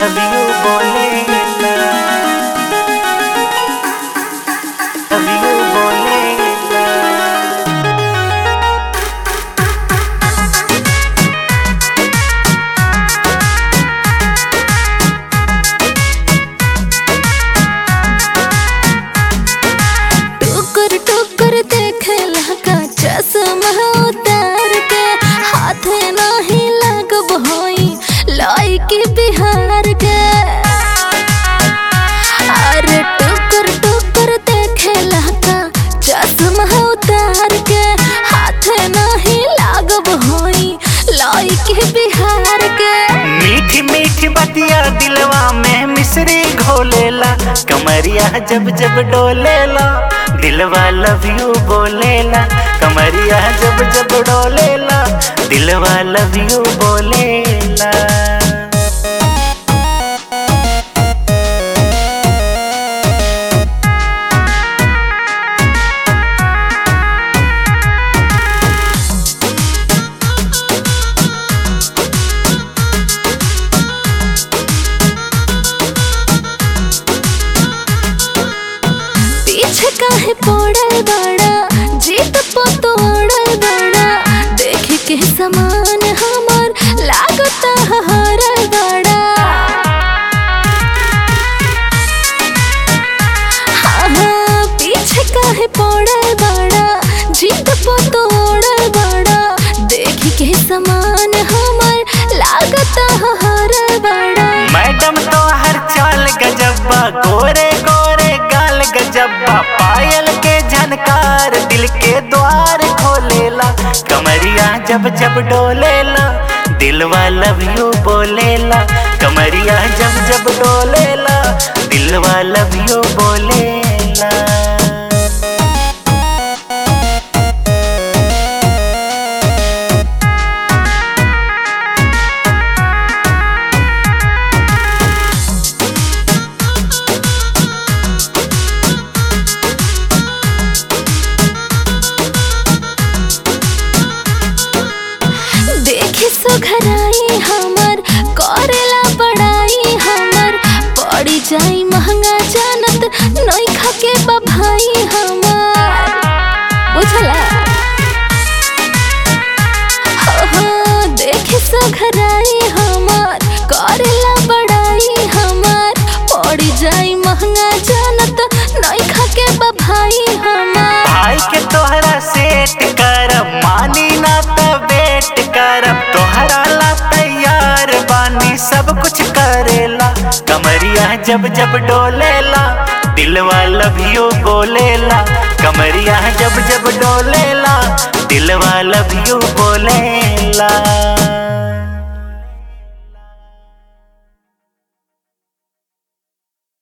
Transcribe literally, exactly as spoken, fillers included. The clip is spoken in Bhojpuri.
Love you बोलेला, love you बोलेला। टुकुर टुकुर देखेला का चश्मा उतार के हाथे नाही लगब होई लइकी बिहार के। अरे टुकुर टुकुर देखेला का चश्मा उतार के हाथे नाही लगब होई लइकी बिहार के। मीठी मीठी बतिया दिलवा में मिश्री घोलेला, कमरिया जब जब डोलेला दिलवा लव यू बोलेला। कमरिया जब जब डोलेला दिलवा लव यू बोलेला। पीछे काहे पड़ल बड़ा जीत पतोड़ल बड़ा देख के समान हमर लागता हरल बड़ा। हाँ हाँ पीछे काहे पड़ल बड़ा जीत पतोड़ल बड़ा देख के समान हमर लागता हरल बड़ा। मैडम तो हर चाल गजब्बा, गोरे गोरे गाल गजब्बा, पायल के झनकार दिल के द्वार खोलेला। कमरिया जब जब डोलेला दिलवा लव यू बोलेला। कमरिया जब जब डोलेला दिलवा लव यू बोलेला। देखी सुघराई हमर करेला बड़ाई हमर पड़ी जाई महंगा जानत नइखा के बभाई हमर बुझला। हो हो देखी सुघराई हमर करेला बड़ाई हमर पड़ी जाई महंगा जानत नइखा के बभाई हमर। भाई के तोहरा सेट करब मानी ना त वेट करब, तोहरा ला तैयार बानी सब कुछ करेला। कमरिया जब जब डोलेला दिलवा लव यू बोलेला। कमरिया जब जब डोलेला दिलवा लव यू बोलेला।